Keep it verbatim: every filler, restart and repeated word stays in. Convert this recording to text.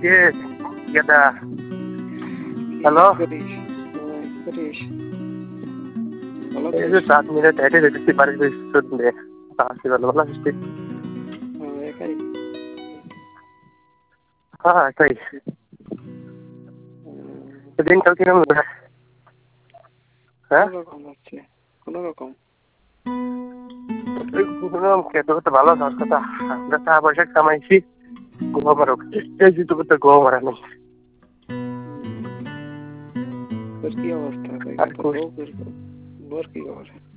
কে গেদা হ্যালো করিস করিস ভালো এই যে সাত মিনিট হেঁটে যেতেছি বাড়ির শুনবে আসছি ভালো ভালো আসছি একাই হ্যাঁ তাই দিনকাল কিরম হ্যাঁ রকম হচ্ছে কোন রকম খেতে করতে ভালো হওয়ার কথা আমরা টাকা পয়সা কামাইছি গোয়া এই তো করতে গোয়া মারা নেই তোর কি অবস্থা আর বউর কি খবর